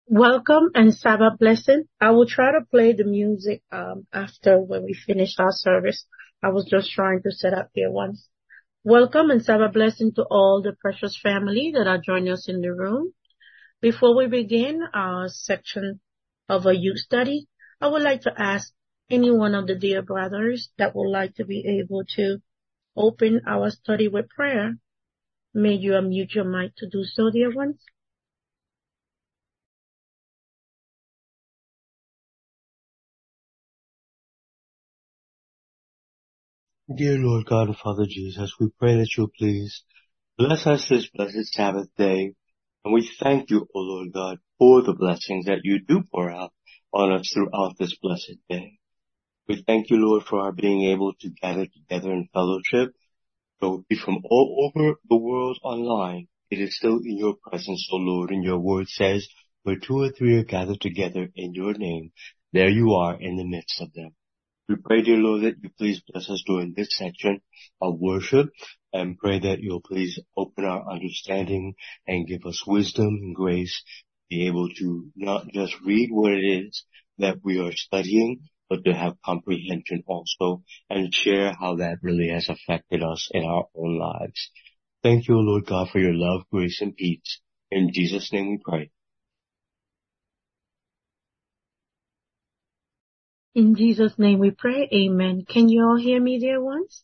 Welcome and Sabbath blessing. I will try to play the music after when we finish our service. I was just trying to set up here once. Welcome and Sabbath blessing to all the precious family that are joining us in the room. Before we begin our section of a youth study, I would like to ask any one of the dear brothers that would like to be able to open our study with prayer. May you unmute your mic to do so, dear ones. Dear Lord God and Father Jesus, we pray that you'll please bless us this blessed Sabbath day. And we thank you, O Lord God, for the blessings that you do pour out on us throughout this blessed day. We thank you, Lord, for our being able to gather together in fellowship. Though be from all over the world online, it is still in your presence, O Lord, and your word says, where two or three are gathered together in your name, there you are in the midst of them. We pray, dear Lord, that you please bless us during this section of worship and pray that you'll please open our understanding and give us wisdom and grace to be able to not just read what it is that we are studying, but to have comprehension also and share how that really has affected us in our own lives. Thank you, Lord God, for your love, grace, and peace. In Jesus' name we pray. In Jesus' name we pray, amen. Can you all hear me, dear ones?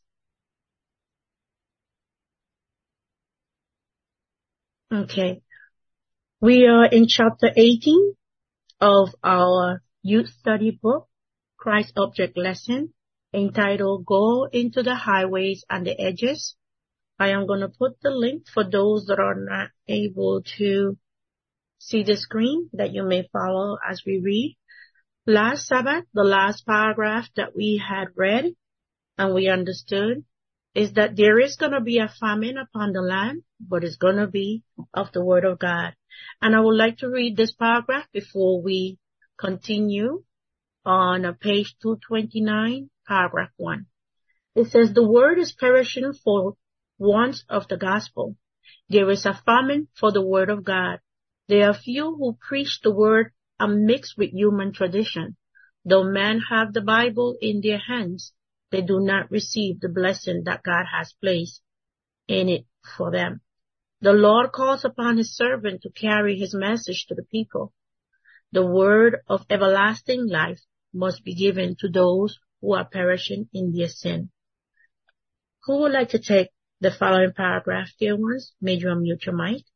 Okay. We are in chapter 18 of our youth study book, Christ Object Lesson, entitled Go into the Highways and the Edges. I am going to put the link for those that are not able to see the screen that you may follow as we read. Last Sabbath, the last paragraph that we had read and we understood is that there is going to be a famine upon the land, but it's going to be of the word of God. And I would like to read this paragraph before we continue on page 229, paragraph 1. It says, the word is perishing for want of the gospel. There is a famine for the word of God. There are few who preach the word and mix with human tradition. Though men have the Bible in their hands, they do not receive the blessing that God has placed in it for them. The Lord calls upon his servant to carry his message to the people. The word of everlasting life must be given to those who are perishing in their sin. Who would like to take the following paragraph, dear ones? May you unmute your mic.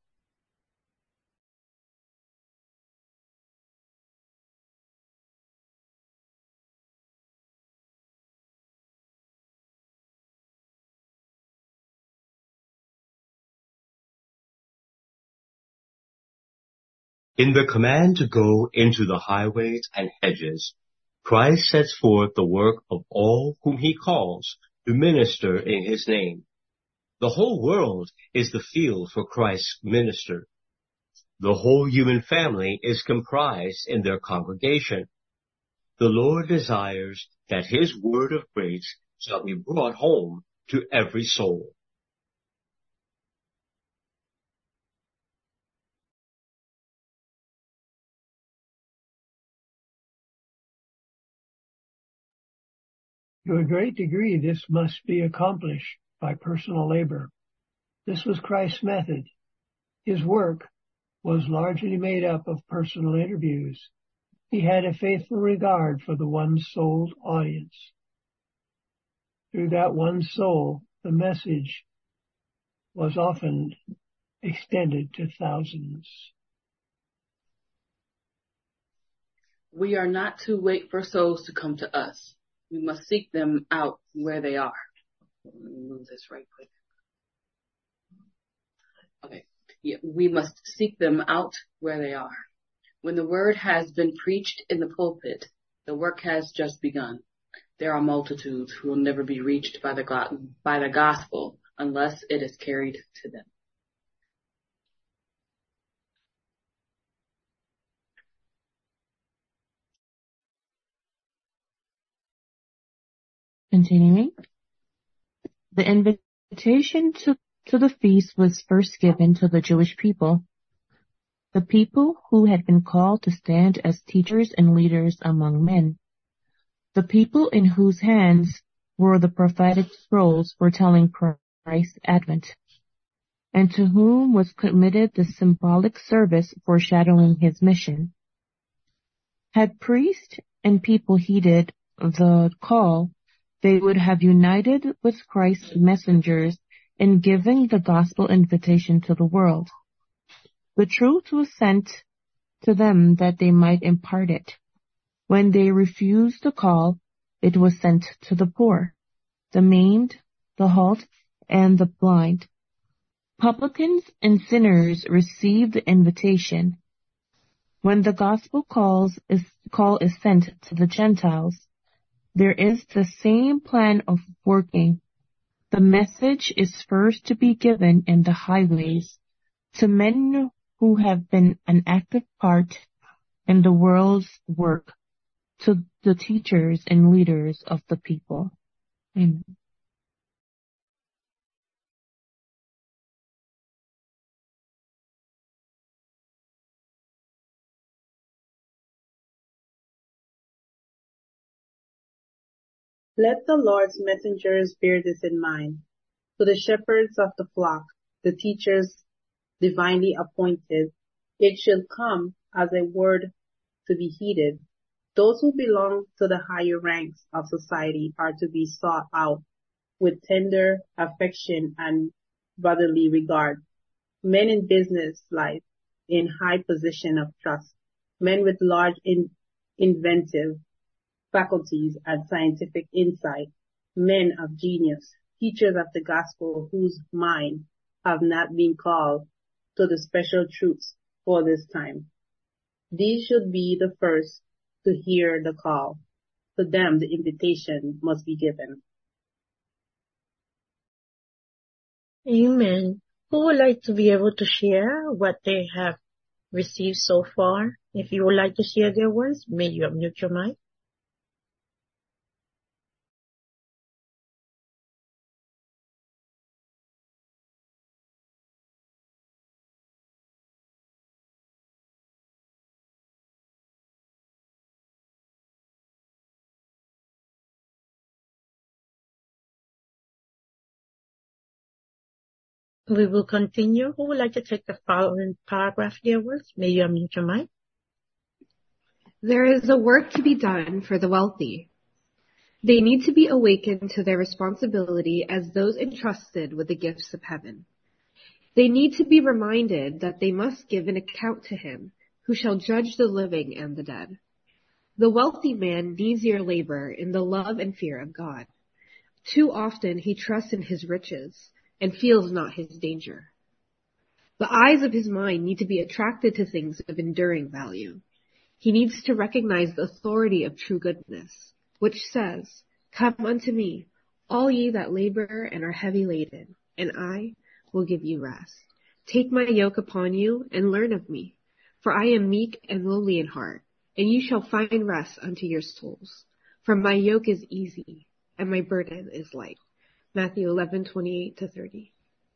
In the command to go into the highways and hedges, Christ sets forth the work of all whom he calls to minister in his name. The whole world is the field for Christ's minister. The whole human family is comprised in their congregation. The Lord desires that his word of grace shall be brought home to every soul. To a great degree, this must be accomplished by personal labor. This was Christ's method. His work was largely made up of personal interviews. He had a faithful regard for the one-souled audience. Through that one soul, the message was often extended to thousands. We are not to wait for souls to come to us. We must seek them out where they are. Let me move this right quick. Okay. Yeah, we must seek them out where they are. When the word has been preached in the pulpit, the work has just begun. There are multitudes who will never be reached by the gospel unless it is carried to them. Continuing, the invitation to the feast was first given to the Jewish people. the people who had been called to stand as teachers and leaders among men, the people in whose hands were the prophetic scrolls foretelling Christ's advent, and to whom was committed the symbolic service foreshadowing his mission. Had priests and people heeded the call, they would have united with Christ's messengers in giving the gospel invitation to the world. The truth was sent to them that they might impart it. When they refused the call, it was sent to the poor, the maimed, the halt, and the blind. Publicans and sinners received the invitation. When the gospel call is sent to the Gentiles, there is the same plan of working. The message is first to be given in the highways to men who have been an active part in the world's work, to the teachers and leaders of the people. Amen. Let the Lord's messengers bear this in mind. To the shepherds of the flock, the teachers divinely appointed, it should come as a word to be heeded. Those who belong to the higher ranks of society are to be sought out with tender affection and brotherly regard. Men in business life, in high position of trust, men with large inventive faculties and scientific insight, men of genius, teachers of the gospel whose minds have not been called to the special truths for this time. These should be the first to hear the call. To them the invitation must be given. Amen. Who would like to be able to share what they have received so far? If you would like to share their words, may you unmute your mic. We will continue. Who would like to take the following paragraph there words? May you unmute your mic. There is a work to be done for the wealthy. They need to be awakened to their responsibility as those entrusted with the gifts of heaven. They need to be reminded that they must give an account to him who shall judge the living and the dead. The wealthy man needs your labor in the love and fear of God. Too often he trusts in his riches and feels not his danger. The eyes of his mind need to be attracted to things of enduring value. He needs to recognize the authority of true goodness, which says, "Come unto me, all ye that labor and are heavy laden, and I will give you rest. Take my yoke upon you and learn of me, for I am meek and lowly in heart, and you shall find rest unto your souls. For my yoke is easy and my burden is light." Matthew 11:28-30.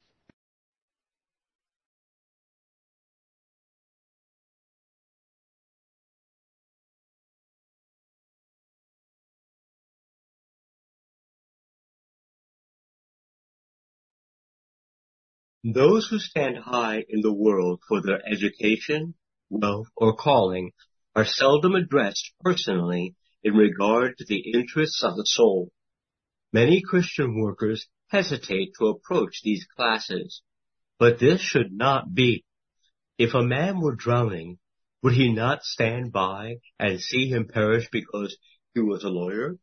Those who stand high in the world for their education, wealth, or calling are seldom addressed personally in regard to the interests of the soul. Many Christian workers hesitate to approach these classes, but this should not be. If a man were drowning, would he not stand by and see him perish because he was a lawyer?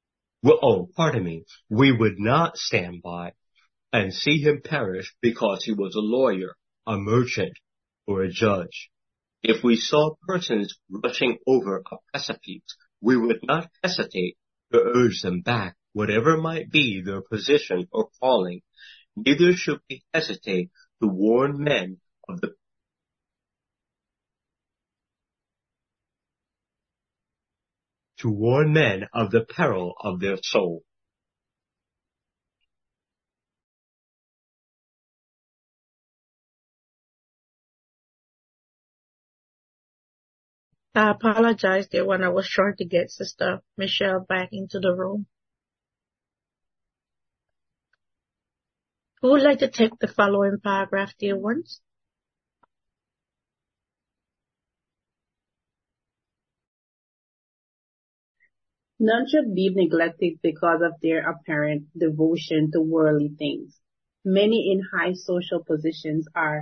We would not stand by and see him perish because he was a lawyer, a merchant, or a judge. If we saw persons rushing over a precipice, we would not hesitate to urge them back, whatever might be their position or calling. Neither should we hesitate to warn men of the peril of their soul. I apologize there when I was trying to get Sister Michelle back into the room. Who would like to take the following paragraph, dear ones? None should be neglected because of their apparent devotion to worldly things. Many in high social positions are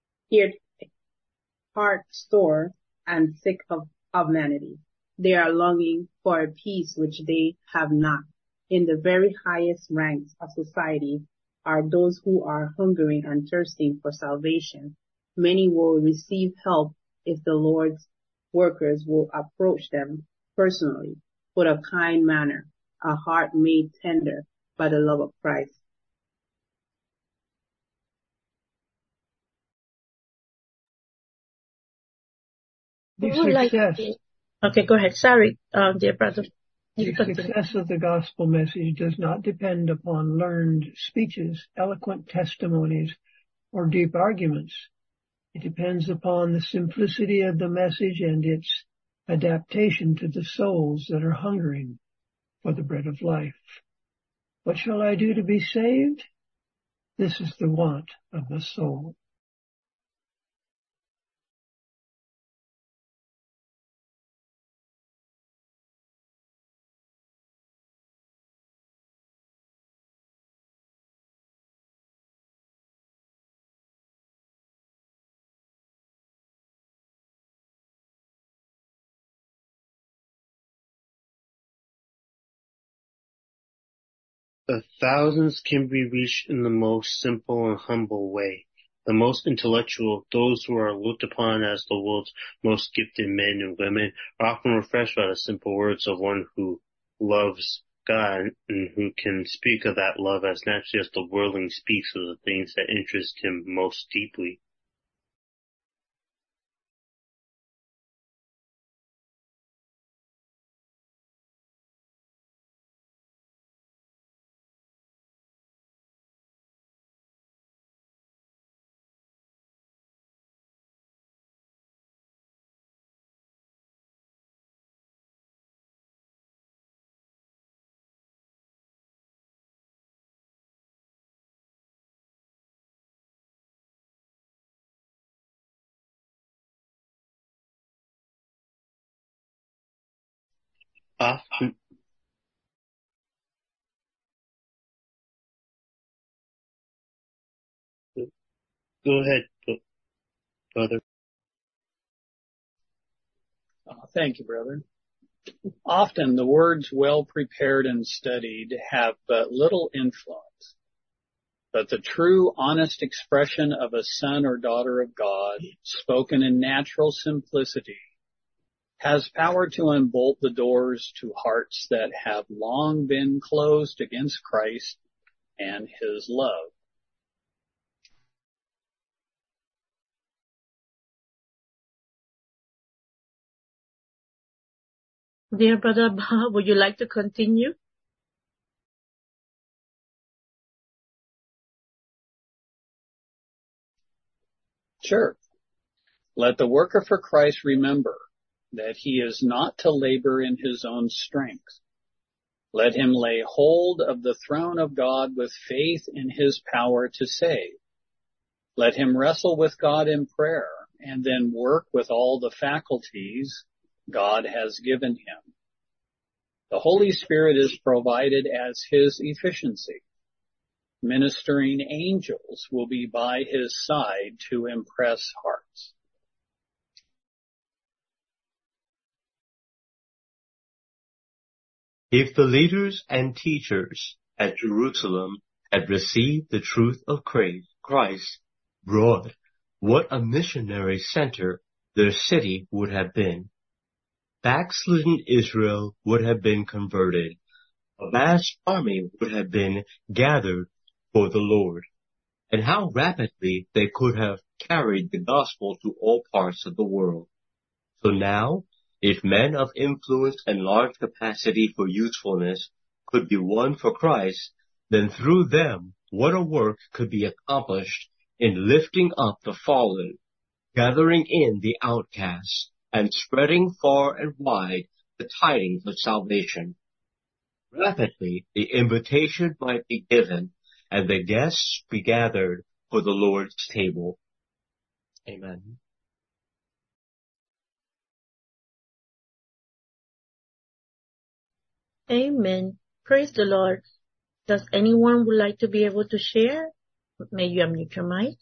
heart-sore and sick of vanity. They are longing for a peace which they have not. In the very highest ranks of society are those who are hungering and thirsting for salvation. Many will receive help if the Lord's workers will approach them personally, with a kind manner, a heart made tender by the love of Christ. Okay, go ahead. Sorry, dear brother. The success of the gospel message does not depend upon learned speeches, eloquent testimonies, or deep arguments. It depends upon the simplicity of the message and its adaptation to the souls that are hungering for the bread of life. What shall I do to be saved? This is the want of the soul. The thousands can be reached in the most simple and humble way. The most intellectual, those who are looked upon as the world's most gifted men and women, are often refreshed by the simple words of one who loves God and who can speak of that love as naturally as the worldling speaks of the things that interest him most deeply. Often, go ahead, brother. Thank you, brother. Often the words well prepared and studied have but little influence, but the true, honest expression of a son or daughter of God, spoken in natural simplicity, has power to unbolt the doors to hearts that have long been closed against Christ and his love. Dear brother Bob, would you like to continue? Sure. Let the worker for Christ remember that he is not to labor in his own strength. Let him lay hold of the throne of God with faith in his power to save. Let him wrestle with God in prayer and then work with all the faculties God has given him. The Holy Spirit is provided as his efficiency. Ministering angels will be by his side to impress hearts. If the leaders and teachers at Jerusalem had received the truth of Christ broad, what a missionary center their city would have been. Backslidden Israel would have been converted. A vast army would have been gathered for the Lord. And how rapidly they could have carried the gospel to all parts of the world. So now, if men of influence and large capacity for usefulness could be won for Christ, then through them, what a work could be accomplished in lifting up the fallen, gathering in the outcasts, and spreading far and wide the tidings of salvation. Rapidly the invitation might be given and the guests be gathered for the Lord's table. Amen. Amen. Praise the Lord. Does anyone would like to be able to share? May you unmute your mic.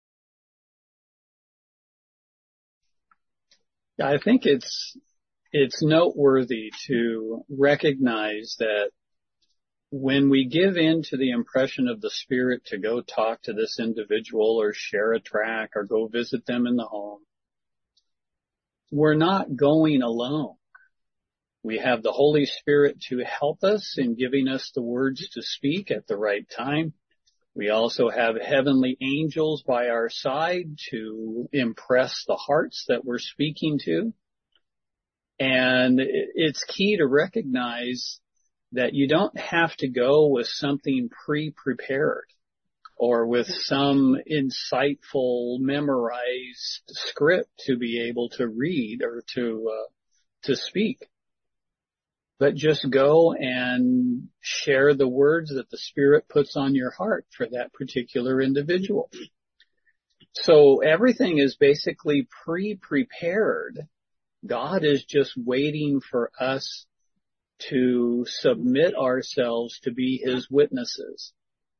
I think it's noteworthy to recognize that when we give in to the impression of the Spirit to go talk to this individual or share a tract or go visit them in the home, we're not going alone. We have the Holy Spirit to help us in giving us the words to speak at the right time. We also have heavenly angels by our side to impress the hearts that we're speaking to. And it's key to recognize that you don't have to go with something pre-prepared or with some insightful, memorized script to be able to read or to speak. But just go and share the words that the Spirit puts on your heart for that particular individual. So everything is basically pre-prepared. God is just waiting for us to submit ourselves to be His witnesses.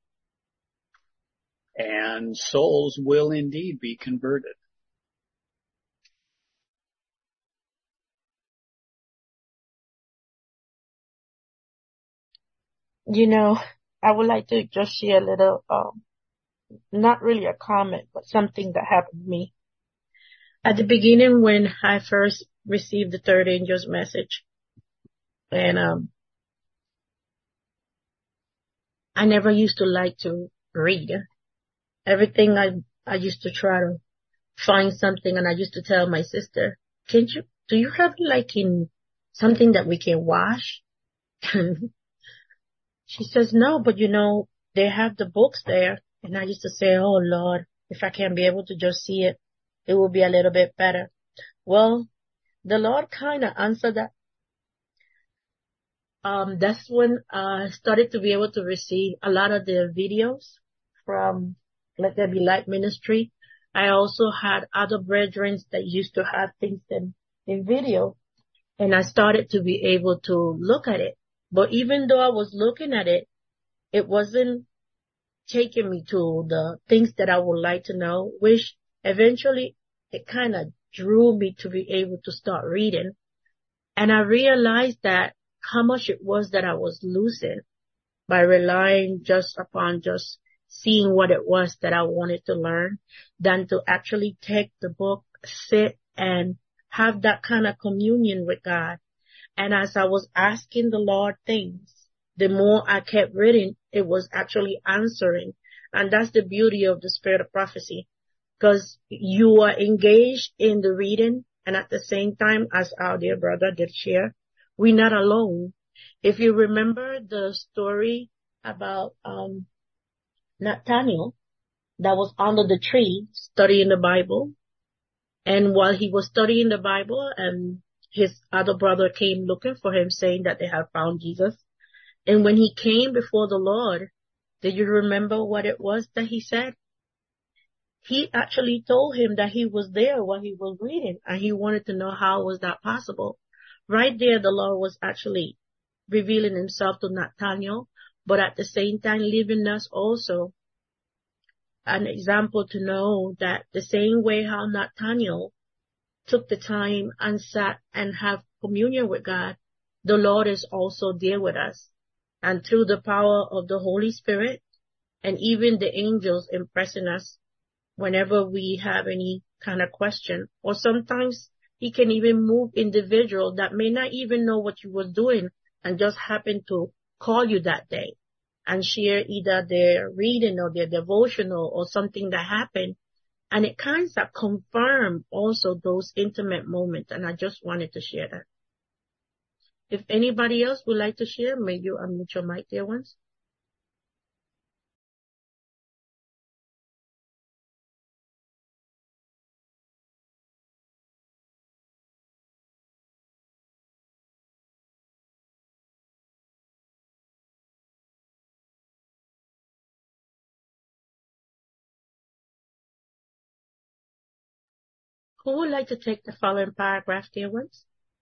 And souls will indeed be converted. You know, I would like to just share a little, not really a comment, but something that happened to me. At the beginning, when I first received the third angel's message, and I never used to like to read. Everything I used to try to find something, and I used to tell my sister, do you have like in something that we can wash? She says, no, but they have the books there. And I used to say, oh Lord, if I can be able to just see it, it will be a little bit better. Well, the Lord kind of answered that. That's when I started to be able to receive a lot of the videos from Let There Be Light Ministry. I also had other brethren that used to have things in video, and I started to be able to look at it. But even though I was looking at it, it wasn't taking me to the things that I would like to know, which eventually it kind of drew me to be able to start reading. And I realized that how much it was that I was losing by relying just upon just seeing what it was that I wanted to learn than to actually take the book, sit and have that kind of communion with God. And as I was asking the Lord things, the more I kept reading, it was actually answering. And that's the beauty of the spirit of prophecy, because you are engaged in the reading, and at the same time, as our dear brother did share, we're not alone. If you remember the story about Nathaniel that was under the tree studying the Bible, and while he was studying the Bible, his other brother came looking for him, saying that they had found Jesus. And when he came before the Lord, did you remember what it was that he said? He actually told him that he was there while he was reading, and he wanted to know how was that possible. Right there, the Lord was actually revealing himself to Nathaniel, but at the same time leaving us also an example to know that the same way how Nathaniel took the time and sat and have communion with God, the Lord is also there with us. And through the power of the Holy Spirit and even the angels impressing us whenever we have any kind of question, or sometimes He can even move individual that may not even know what you was doing and just happen to call you that day and share either their reading or their devotional or something that happened. And it kind of confirmed also those intimate moments. And I just wanted to share that. If anybody else would like to share, may you unmute your mic, dear ones. Who would like to take the following paragraph, dear ones?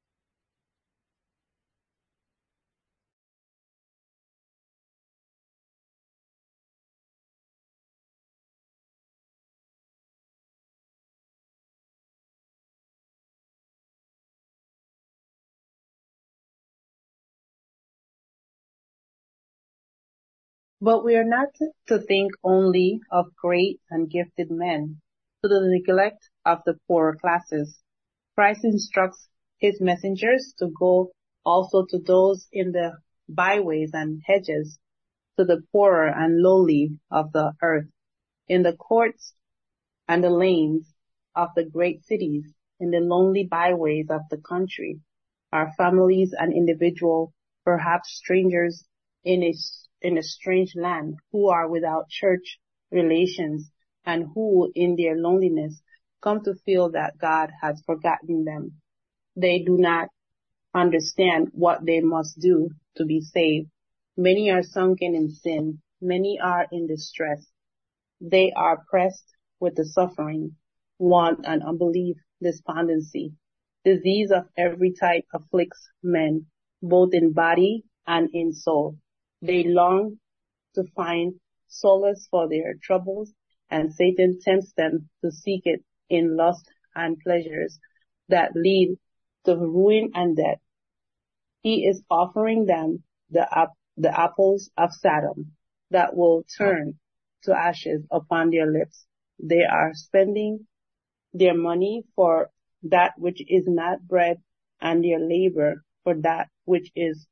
But we are not to think only of great and gifted men, to the neglect of the poorer classes. Christ instructs his messengers to go also to those in the byways and hedges, to the poorer and lowly of the earth, in the courts and the lanes of the great cities, in the lonely byways of the country, our families and individual, perhaps strangers in a strange land, who are without church relations and who in their loneliness come to feel that God has forgotten them. They do not understand what they must do to be saved. Many are sunken in sin. Many are in distress. They are pressed with the suffering, want and unbelief, despondency. Disease of every type afflicts men, both in body and in soul. They long to find solace for their troubles, and Satan tempts them to seek it in lust and pleasures that lead to ruin and death. He is offering them the apples of Sodom that will turn to ashes upon their lips. They are spending their money for that which is not bread, and their labor for that which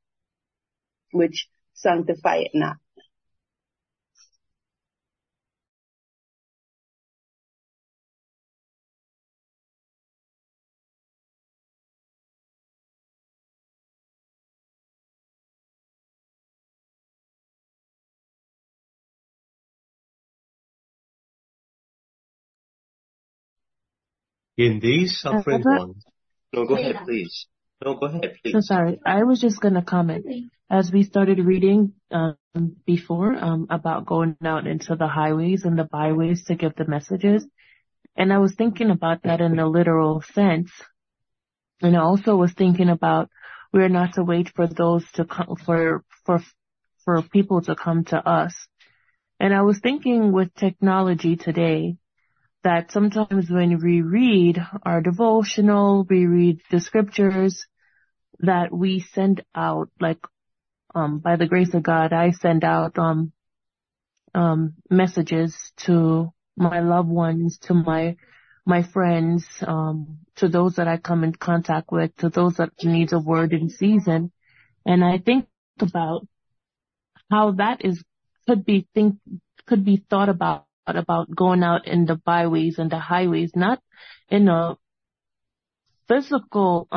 sanctifieth not. In these suffering ones. No, go ahead, please. No, go ahead, please. So sorry. I was just going to comment. As we started reading before about going out into the highways and the byways to give the messages, and I was thinking about that in a literal sense. And I also was thinking about we're not to wait for those to come for people to come to us. And I was thinking with technology today that sometimes when we read our devotional, we read the scriptures, that we send out, like, by the grace of God, I send out, messages to my loved ones, to my friends, to those that I come in contact with, to those that need a word in season. And I think about how that could be thought about going out in the byways and the highways, not in a physical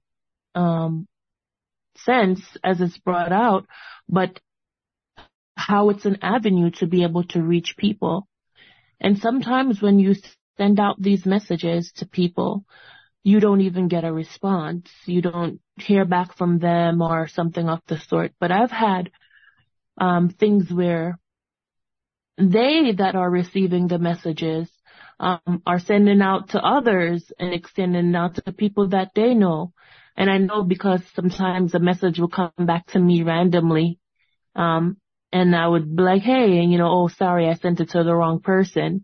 sense as it's brought out, but how it's an avenue to be able to reach people. And sometimes when you send out these messages to people, you don't even get a response. You don't hear back from them or something of the sort. But I've had things where they that are receiving the messages are sending out to others and extending out to the people that they know. And I know because sometimes a message will come back to me randomly, and I would be like, hey, and oh, sorry, I sent it to the wrong person.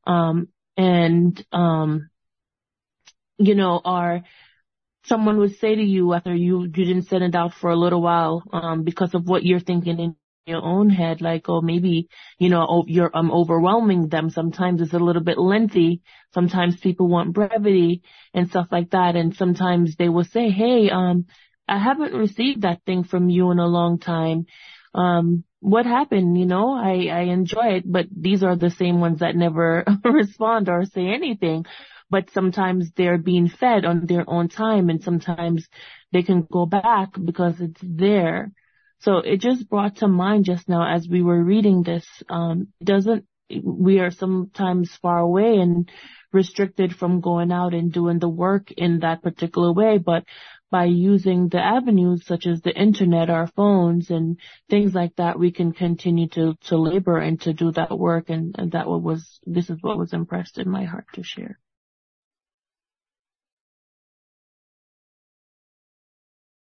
Or someone would say to you after you didn't send it out for a little while, because of what you're thinking in your own head, like, oh, maybe, you're overwhelming them. Sometimes it's a little bit lengthy. Sometimes people want brevity and stuff like that. And sometimes they will say, hey, I haven't received that thing from you in a long time. What happened? I enjoy it, but these are the same ones that never respond or say anything. But sometimes they're being fed on their own time, and sometimes they can go back because it's there. So it just brought to mind just now as we were reading this, we are sometimes far away and restricted from going out and doing the work in that particular way, but by using the avenues such as the internet, our phones and things like that, we can continue to labor and to do that work. And this is what was impressed in my heart to share.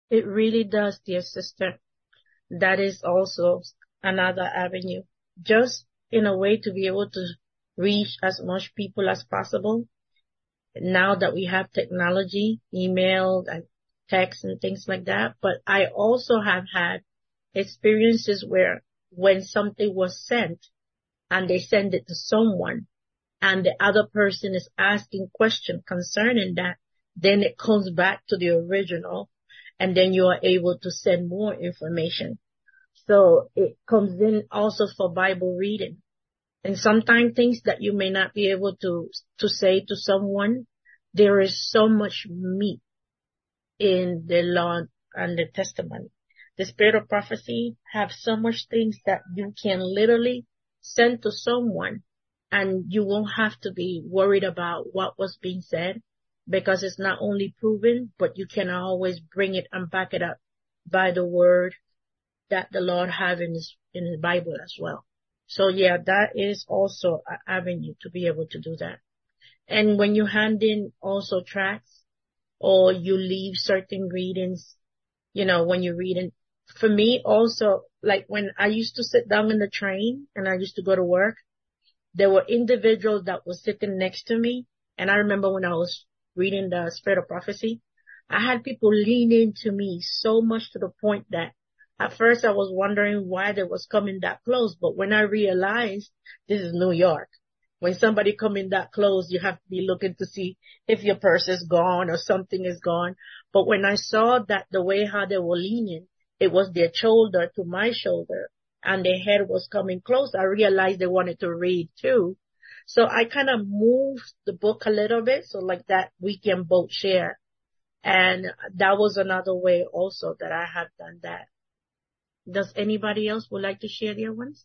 It really does, dear sister. That is also another avenue. Just in a way to be able to reach as much people as possible. Now that we have technology, email and text and things like that. But I also have had experiences where when something was sent and they send it to someone and the other person is asking questions concerning that, then it comes back to the original and then you are able to send more information. So it comes in also for Bible reading. And sometimes things that you may not be able to say to someone, there is so much meat in the law and the testimony. The spirit of prophecy have so much things that you can literally send to someone and you won't have to be worried about what was being said because it's not only proven, but you can always bring it and back it up by the word that the Lord have in his Bible as well. So yeah, that is also an avenue to be able to do that. And when you hand in also tracts or you leave certain readings, when you're reading, for me also, like when I used to sit down in the train and I used to go to work, there were individuals that were sitting next to me. And I remember when I was reading the Spirit of Prophecy, I had people lean into me so much to the point that at first I was wondering why they was coming that close. But when I realized this is New York, when somebody coming that close, you have to be looking to see if your purse is gone or something is gone. But when I saw that the way how they were leaning, it was their shoulder to my shoulder and their head was coming close, I realized they wanted to read too. So I kind of moved the book a little bit so like that we can both share. And that was another way also that I have done that. Does anybody else would like to share their ones?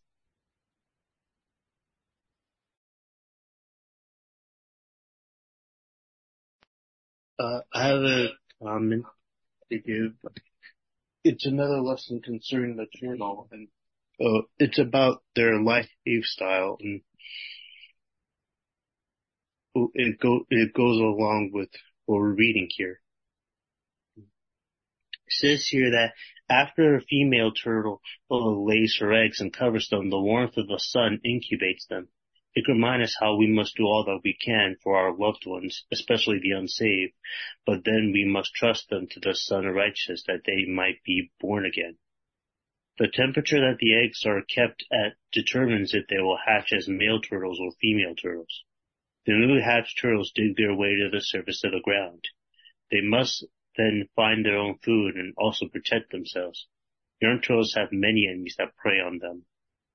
I have a comment to give. It's another lesson concerning the journal, and it's about their lifestyle, and it goes along with what we're reading here. It says here that after a female turtle lays her eggs and covers them, the warmth of the sun incubates them. It reminds us how we must do all that we can for our loved ones, especially the unsaved, but then we must trust them to the Son of Righteousness that they might be born again. The temperature that the eggs are kept at determines if they will hatch as male turtles or female turtles. The newly hatched turtles dig their way to the surface of the ground. They must then find their own food and also protect themselves. Young turtles have many enemies that prey on them.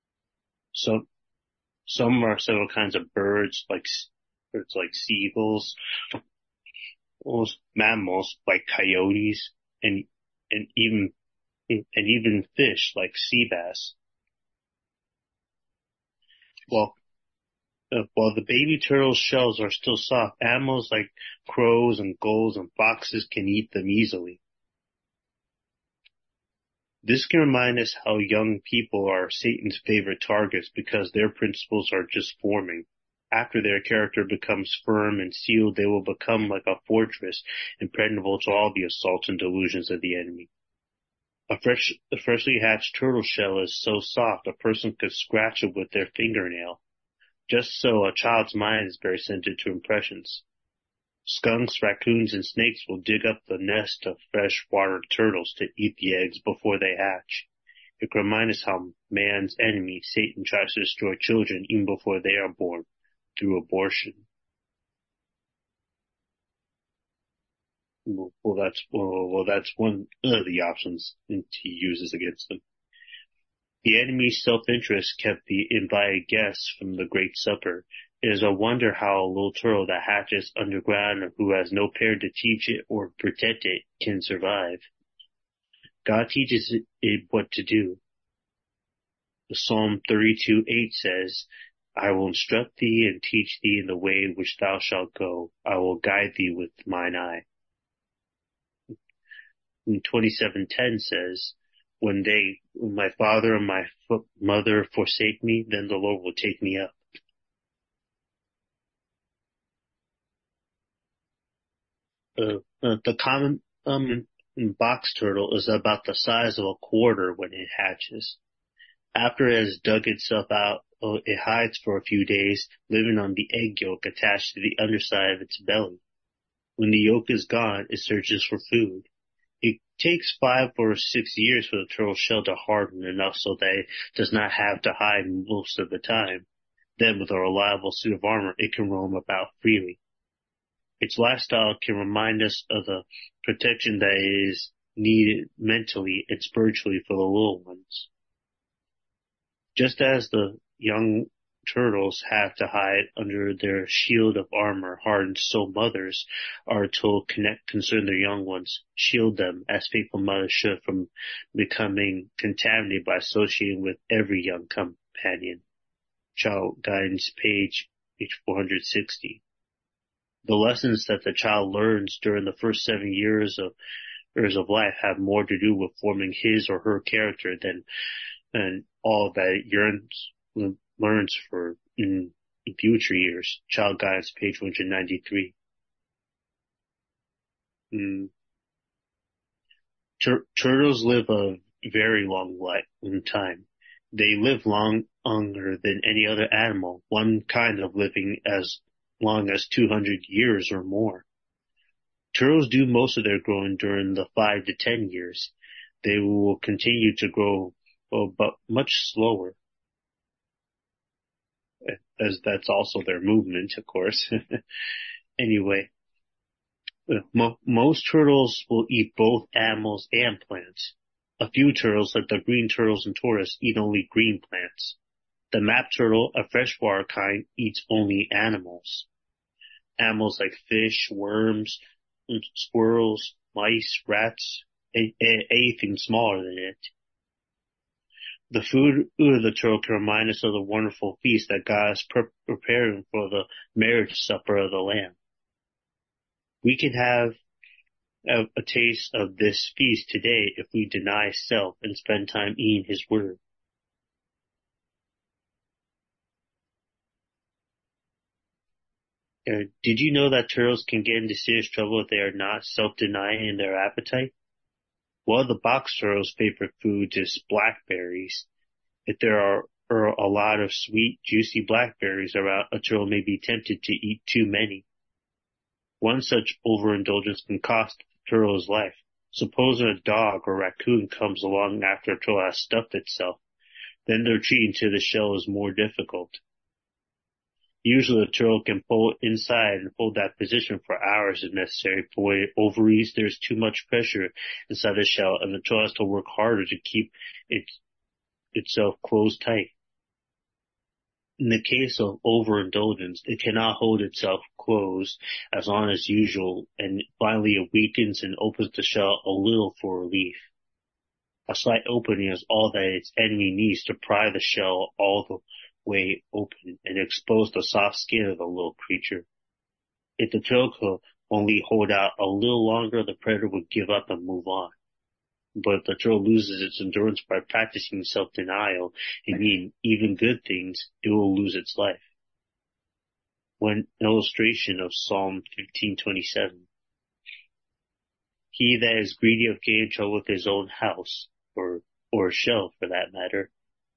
Some are several kinds of birds like seagulls, mammals like coyotes, and even fish like sea bass. While the baby turtle's shells are still soft, animals like crows and gulls and foxes can eat them easily. This can remind us how young people are Satan's favorite targets because their principles are just forming. After their character becomes firm and sealed, they will become like a fortress, impregnable to all the assaults and delusions of the enemy. A freshly hatched turtle shell is so soft a person could scratch it with their fingernail. Just so, a child's mind is very sensitive to impressions. Skunks, raccoons, and snakes will dig up the nest of freshwater turtles to eat the eggs before they hatch. It can remind us how man's enemy, Satan, tries to destroy children even before they are born, through abortion. Well, that's one of the options he uses against them. The enemy's self-interest kept the invited guests from the great supper. It is a wonder how a little turtle that hatches underground and who has no parent to teach it or protect it can survive. God teaches it what to do. Psalm 32:8 says, I will instruct thee and teach thee in the way which thou shalt go. I will guide thee with mine eye. And 27:10 says, when my father and my mother forsake me, then the Lord will take me up. The common box turtle is about the size of a quarter when it hatches. After it has dug itself out, it hides for a few days, living on the egg yolk attached to the underside of its belly. When the yolk is gone, it searches for food. It takes 5 or 6 years for the turtle's shell to harden enough so that it does not have to hide most of the time. Then, with a reliable suit of armor, it can roam about freely. Its lifestyle can remind us of the protection that is needed mentally and spiritually for the little ones. Just as the young turtles have to hide under their shield of armor hardened, so mothers are to concern their young ones, shield them as faithful mothers should from becoming contaminated by associating with every young companion. Child Guidance, page 460. The lessons that the child learns during the first 7 years of life have more to do with forming his or her character than all that it learns for in future years. Child Guidance, page 193. Turtles live a very long time. They live longer than any other animal, one kind of living as long as 200 years or more. Turtles do most of their growing during the 5 to 10 years. They will continue to grow, but much slower, as that's also their movement, of course. Anyway, most turtles will eat both animals and plants. A few turtles, like the green turtles and tortoise, eat only green plants. The map turtle, a freshwater kind, eats only animals. Animals like fish, worms, squirrels, mice, rats, anything smaller than it. The food of the turtle can remind us of the wonderful feast that God is preparing for the marriage supper of the Lamb. We can have a taste of this feast today if we deny self and spend time eating His Word. Did you know that turtles can get into serious trouble if they are not self-denying in their appetite? One of the box turtle's favorite foods is blackberries. If there are a lot of sweet, juicy blackberries around, a turtle may be tempted to eat too many. One such overindulgence can cost the turtle's life. Suppose a dog or raccoon comes along after a turtle has stuffed itself. Then the retreat into the shell is more difficult. Usually the turtle can pull inside and hold that position for hours if necessary, but when it overeats, there's too much pressure inside the shell, and the turtle has to work harder to keep itself closed tight. In the case of overindulgence, it cannot hold itself closed as long as usual, and finally it weakens and opens the shell a little for relief. A slight opening is all that its enemy needs to pry the shell all the way open and expose the soft skin of the little creature. If the turtle could only hold out a little longer, the predator would give up and move on. But if the turtle loses its endurance by practicing self-denial and eating even good things, it will lose its life. One illustration of Psalm 15:27. He that is greedy of gain trouble with his own house, or shell for that matter.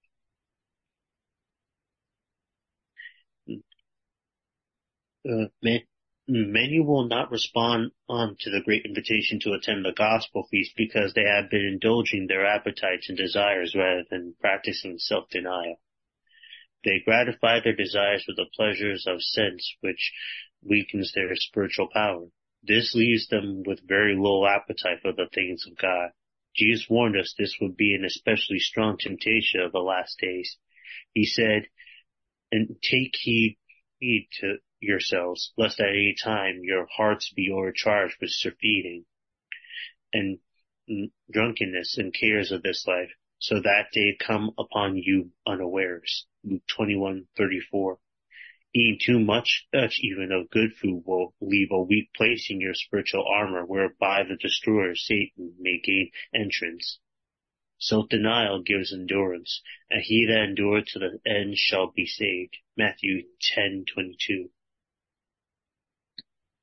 Many will not respond to the great invitation to attend the gospel feast because they have been indulging their appetites and desires rather than practicing self-denial. They gratify their desires with the pleasures of sense, which weakens their spiritual power. This leaves them with very little appetite for the things of God. Jesus warned us this would be an especially strong temptation of the last days. He said, "And take heed to yourselves, lest at any time your hearts be overcharged with surfeiting and drunkenness and cares of this life, so that day come upon you unawares." Luke 21:34. Eating too much even of good food will leave a weak place in your spiritual armor whereby the destroyer Satan may gain entrance. Self-denial gives endurance, and he that endureth to the end shall be saved. Matthew 10:22.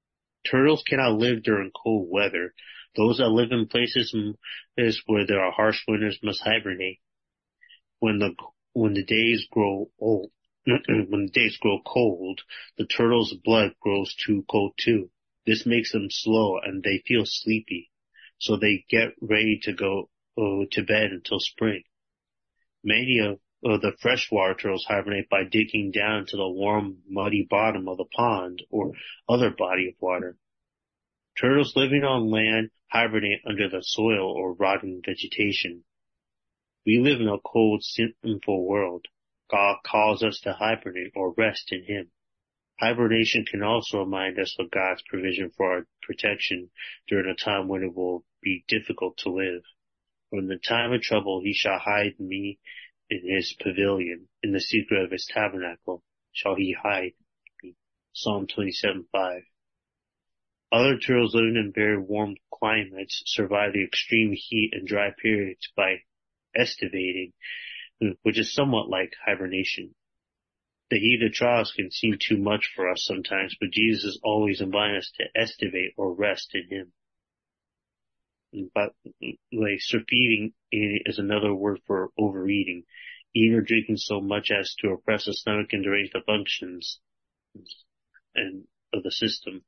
Turtles cannot live during cold weather. Those that live in places where there are harsh winters must hibernate. When the days grow old, when the days grow cold, the turtle's blood grows too cold too. This makes them slow and they feel sleepy, so they get ready to go to bed until spring. Many of the freshwater turtles hibernate by digging down to the warm, muddy bottom of the pond or other body of water. Turtles living on land hibernate under the soil or rotting vegetation. We live in a cold, sinful world. God calls us to hibernate or rest in Him. Hibernation can also remind us of God's provision for our protection during a time when it will be difficult to live. For in the time of trouble He shall hide me in His pavilion. In the secret of His tabernacle shall He hide me. Psalm 27:5. Other turtles living in very warm climates survive the extreme heat and dry periods by estivating, which is somewhat like hibernation. The heat of trials can seem too much for us sometimes, but Jesus is always inviting us to estivate or rest in Him. But surfeeding is another word for overeating, eating or drinking so much as to oppress the stomach and derange the functions and of the system.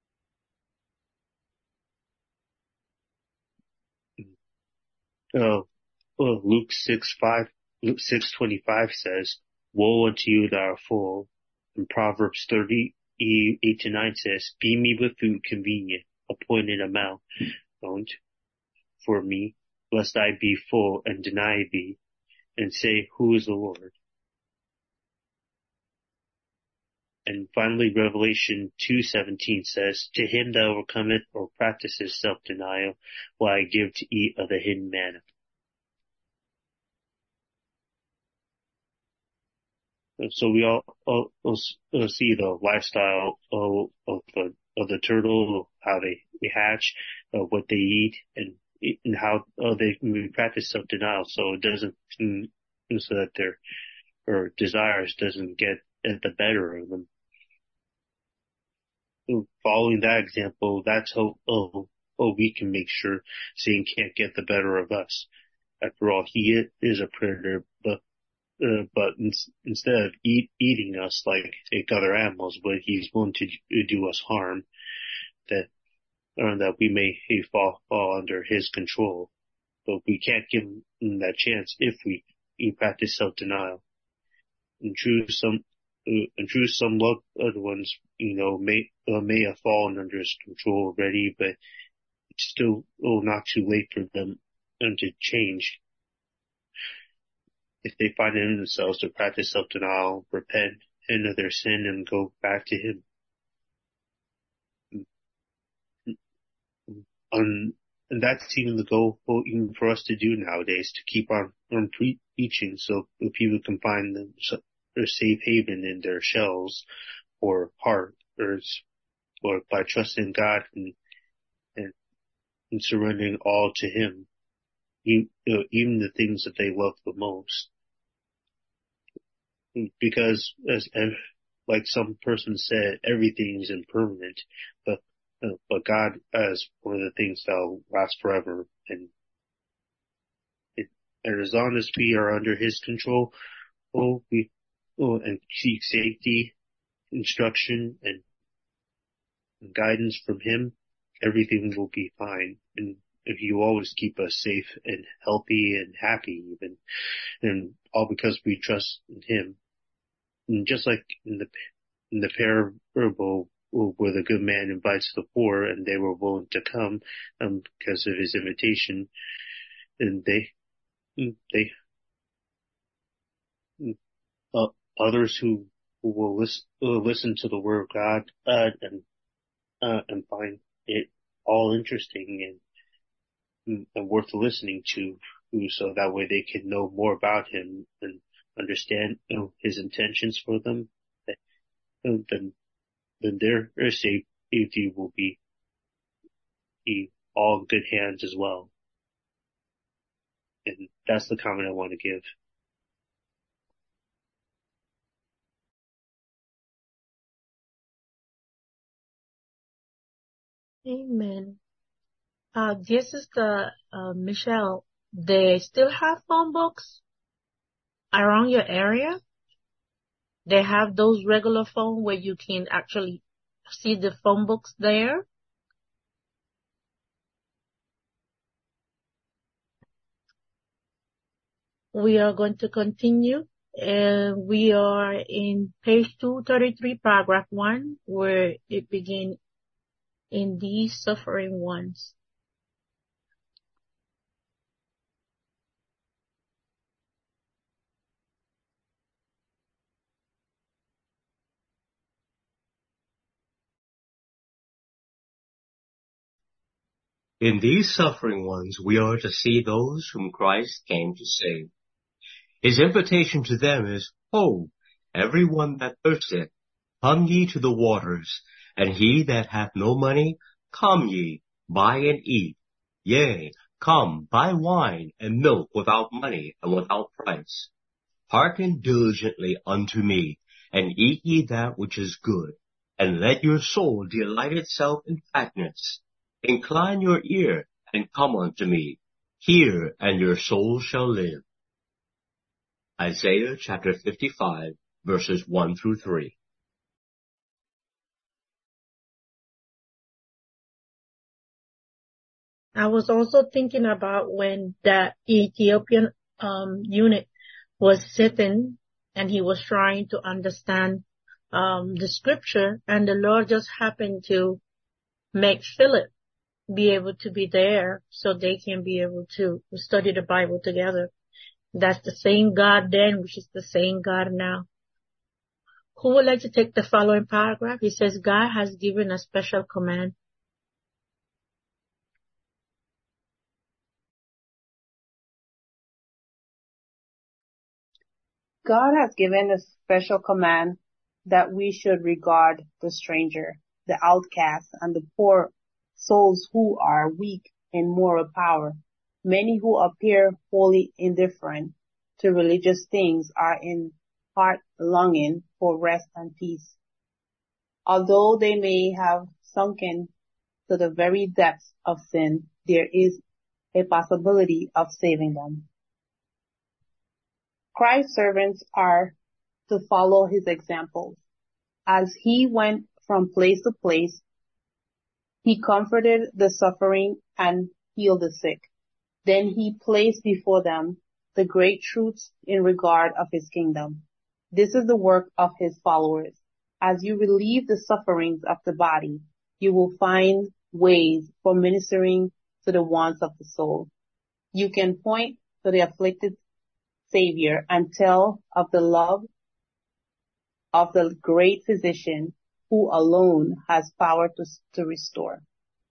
Luke 6:25 says, "Woe unto you that are full." And Proverbs 30:8-9 says, "Feed me with food convenient, appointed amount for me, lest I be full and deny thee, and say, Who is the Lord?" And finally, Revelation 2:17 says, "To him that overcometh or practices self-denial will I give to eat of the hidden manna." And so we all see the lifestyle of the turtle, how they hatch, what they eat, and how they practice self-denial, so it doesn't, so that their desires doesn't get at the better of them. Following that example, that's how we can make sure Satan can't get the better of us. After all, he is a predator, but instead of eating us like other animals, but he's willing to do us harm, that we may fall under his control. But we can't give him that chance if we practice self-denial. And true, some loved ones, may have fallen under his control already, but it's still not too late for them to change. If they find it in themselves to practice self-denial, repent of their sin, and go back to Him. And that's even the goal even for us to do nowadays, to keep on preaching, so people can find their safe haven in their shells or heart, or by trusting God and surrendering all to Him, even the things that they love the most. Because like some person said, everything is impermanent, but God has one of the things that'll last forever, and as long as we are under His control, and seek safety, instruction, and guidance from Him, everything will be fine. And if you always keep us safe and healthy and happy, even, and all because we trust in Him. And just like in the parable where the good man invites the poor, and they were willing to come because of his invitation, and others who will listen to the word of God and find it all interesting and worth listening to, so that way they can know more about Him and understand His intentions for them. Then their safety will be all in good hands as well. And that's the comment I want to give. Amen. Dear Sister Michelle, they still have phone books around your area? They have those regular phone where you can actually see the phone books there? We are going to continue. We are in page 233, paragraph 1, where it begins, in these suffering ones. In these suffering ones, we are to see those whom Christ came to save. His invitation to them is, Ho, every one that thirsteth, come ye to the waters, and he that hath no money, come ye, buy and eat. Yea, come, buy wine and milk without money and without price. Hearken diligently unto me, and eat ye that which is good, and let your soul delight itself in fatness. Incline your ear, and come unto me. Hear, and your soul shall live. Isaiah chapter 55, verses 1 through 3. I was also thinking about when that Ethiopian eunuch was sitting and he was trying to understand the scripture, and the Lord just happened to make Philip be able to be there so they can be able to study the Bible together. That's the same God then, which is the same God now. Who would like to take the following paragraph? It says, God has given a special command. God has given a special command that we should regard the stranger, the outcast, and the poor souls who are weak in moral power. Many who appear wholly indifferent to religious things are in heart longing for rest and peace. Although they may have sunken to the very depths of sin, there is a possibility of saving them. Christ's servants are to follow his example. As he went from place to place, he comforted the suffering and healed the sick. Then he placed before them the great truths in regard of his kingdom. This is the work of his followers. As you relieve the sufferings of the body, you will find ways for ministering to the wants of the soul. You can point to the afflicted Savior and tell of the love of the great physician who alone has power to restore.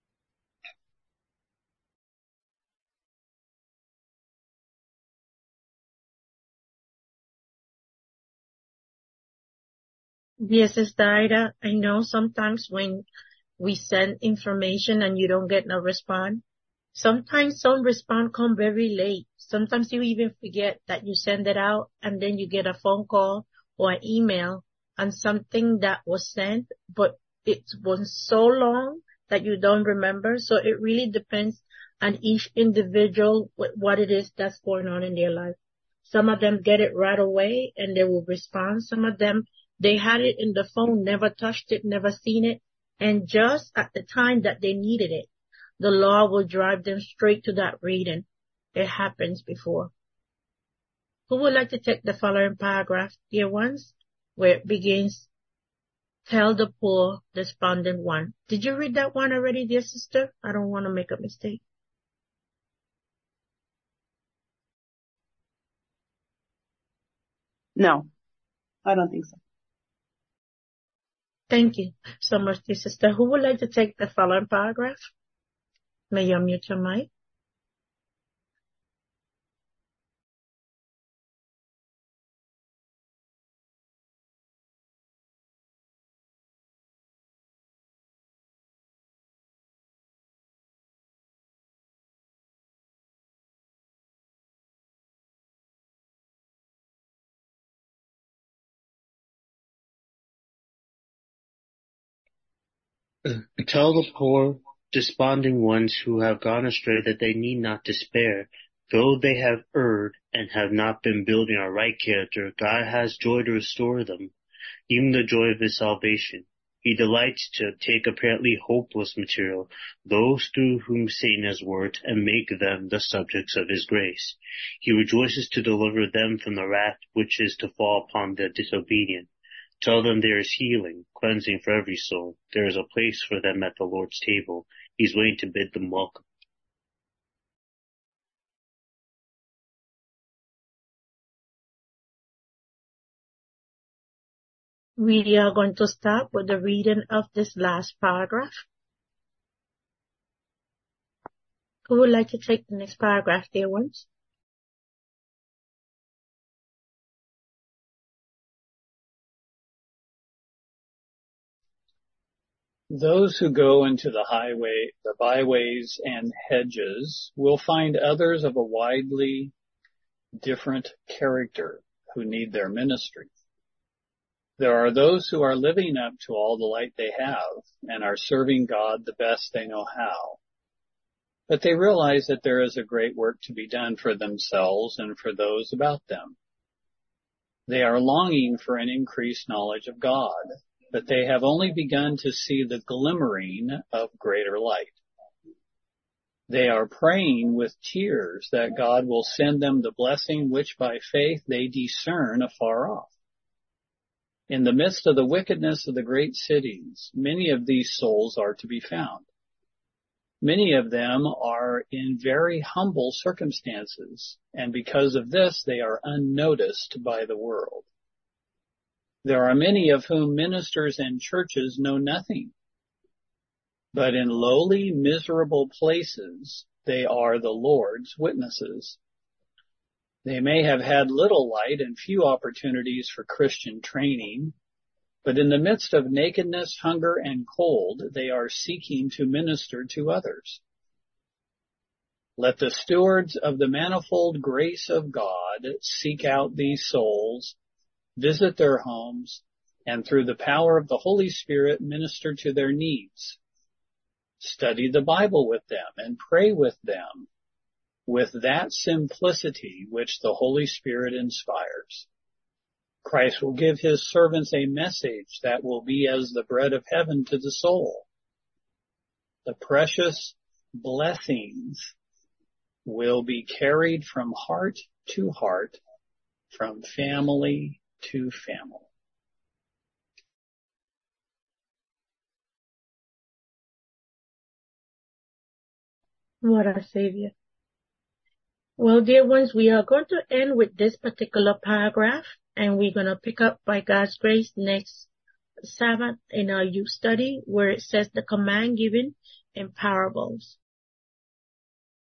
Yes, Sister Ida, I know sometimes when we send information and you don't get no response, sometimes some response come very late. Sometimes you even forget that you send it out, and then you get a phone call or an email on something that was sent, but it was so long that you don't remember. So it really depends on each individual what it is that's going on in their life. Some of them get it right away and they will respond. Some of them, they had it in the phone, never touched it, never seen it, and just at the time that they needed it, the Lord will drive them straight to that reading. It happens before. Who would like to take the following paragraph, dear ones, where it begins, tell the poor, despondent one. Did you read that one already, dear sister? I don't want to make a mistake. No, I don't think so. Thank you so much, dear sister. Who would like to take the following paragraph? May you unmute your mic? Tell the poor desponding ones who have gone astray, that they need not despair. Though they have erred and have not been building a right character, God has joy to restore them, even the joy of his salvation. He delights to take apparently hopeless material, those through whom Satan has worked, and make them the subjects of his grace. He rejoices to deliver them from the wrath which is to fall upon the disobedient. Tell them there is healing, cleansing for every soul. There is a place for them at the Lord's table. He's waiting to bid them welcome. We are going to start with the reading of this last paragraph. Who would like to take the next paragraph, dear ones? Those who go into the byways and hedges will find others of a widely different character who need their ministry. There are those who are living up to all the light they have and are serving God the best they know how. But they realize that there is a great work to be done for themselves and for those about them. They are longing for an increased knowledge of God, but they have only begun to see the glimmering of greater light. They are praying with tears that God will send them the blessing which by faith they discern afar off. In the midst of the wickedness of the great cities, many of these souls are to be found. Many of them are in very humble circumstances, and because of this they are unnoticed by the world. There are many of whom ministers and churches know nothing, but in lowly, miserable places they are the Lord's witnesses. They may have had little light and few opportunities for Christian training, but in the midst of nakedness, hunger, and cold, they are seeking to minister to others. Let the stewards of the manifold grace of God seek out these souls, visit their homes, and through the power of the Holy Spirit minister to their needs. Study the Bible with them and pray with them with that simplicity which the Holy Spirit inspires. Christ will give his servants a message that will be as the bread of heaven to the soul. The precious blessings will be carried from heart to heart, from family to family. What a Savior. Well, dear ones, we are going to end with this particular paragraph, and we're going to pick up by God's grace next Sabbath in our youth study, where it says the command given in parables.